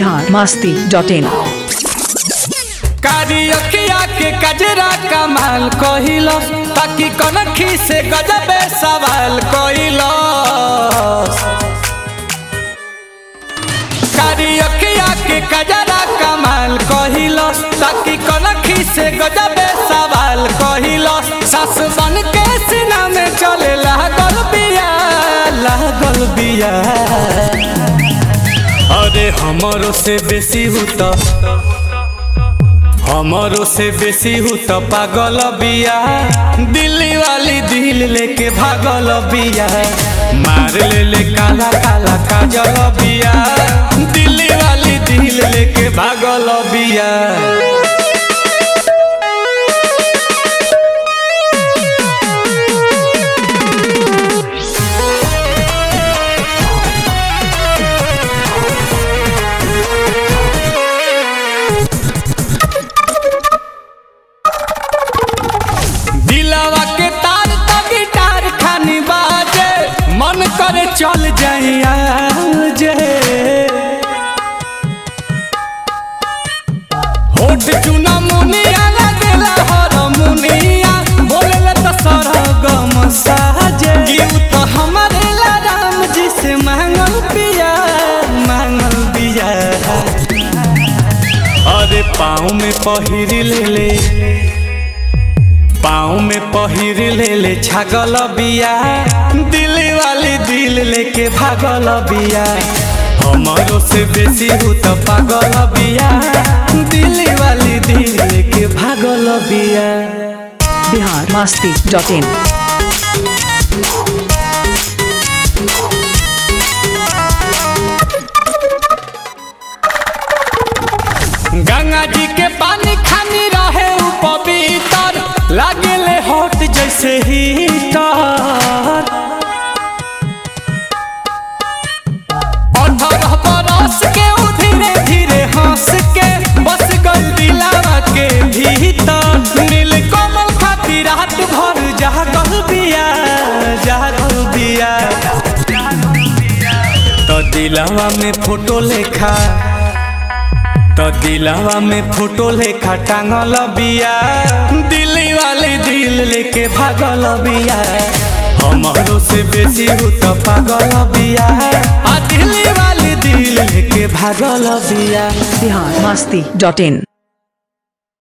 biharmasti.in कारियकिया के कजरा कमाल कहिलो ताकि कनखी से गजबे सवाल कहिलो कारियकिया के कजरा कमाल कहिलो ताकि कनखी से गजबे सवाल कहिलो सास बन के सीना में चले लागल बिया अरे हमरो से बेसी हुता हमरो से बेसी हूँ तो पागल बिया दिल्ली वाली दिल लेके भागल बिया मार ले काला काला काजल बिया दिल्ली वाली दिल लेके भागल बिया मन करे चल जाइया जे होठ चुना मुनिया लगेला हर मुनिया बोलेला तो सरगम साजे गिव तो हमारे ला राम जी से मांगल बिया अरे पाँव में पहिर ले छागल बिया दिल्ली वाली दिल लेके भागल बिया हमरो से बेसी हूँ तो पागल बिया दिल्ली वाली दिल लेके भागल बिया biharmasti.in गंगा जी के पानी खानी रहे पवित्र लागेले हॉट जैसे हीटर 18 बरस के धीरे धीरे हंस के बस गल दिलावा के भीतर नील कमल खातिर रात भर जागल बिया तो दिलावा में फोटो लेखा टांगल बिया दिल्ली वाली दिल लेके भागल बिया हमरो से बेसी हूँ तो पागल बिया दिल्ली वाली दिल लेके भागल बिया biharmasti.in